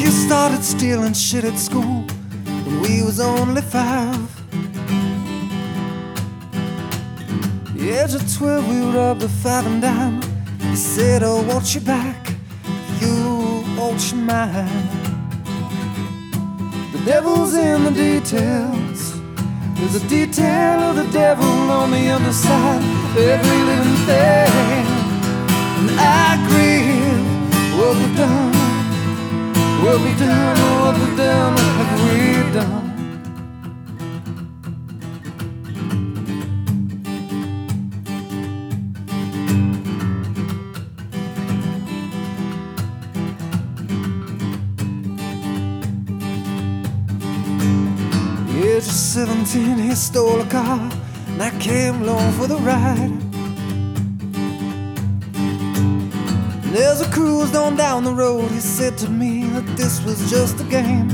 you started stealing shit at school when we was only 5. The age of 12 we robbed a 5 and dime. You said I want you back, you want you mine. The devil's in the details. There's a detail of the devil on the underside of every living thing. And I grieve what we've done, what we've done, what we've done, what have we done? Age of 17, he stole a car, and I came along for the ride. And as I cruised on down the road, he said to me that this was just a game,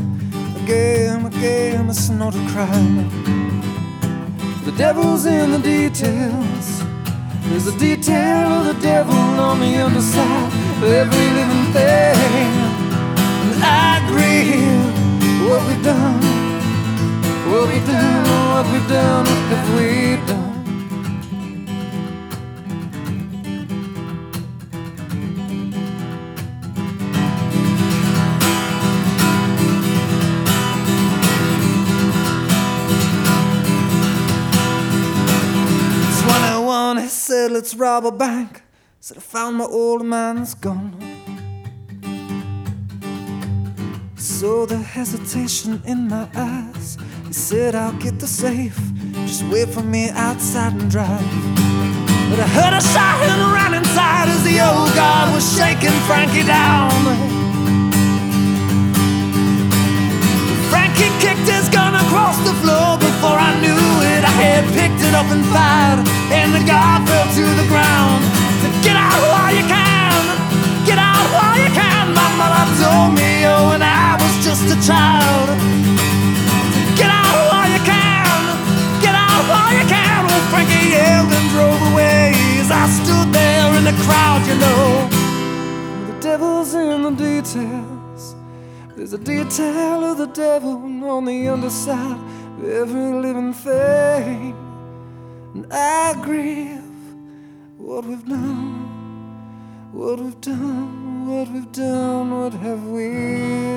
it's not a crime. The devil's in the details. There's a detail of the devil on the underside of every living thing. And I grieve what we've done, what we've done, what we've done, what have we done? It's 101, he said, let's rob a bank. Said, I found my old man's gun. Saw the hesitation in my eyes. He said, I'll get the safe, just wait for me outside and drive. But I heard a shot and ran inside as the old guard was shaking Frankie down. Frankie kicked his gun across the floor. Before I knew it, I had picked it up and fired, and the guard fell to the ground. Said, get out while you can, get out while you can. My mother told me, oh, when I was just a child. Get out while you can, get out while you can. Oh, Frankie yelled and drove away as I stood there in the crowd, you know. The devil's in the details. There's a detail of the devil on the underside of every living thing. And I grieve what we've done, what we've done, what we've done, what have we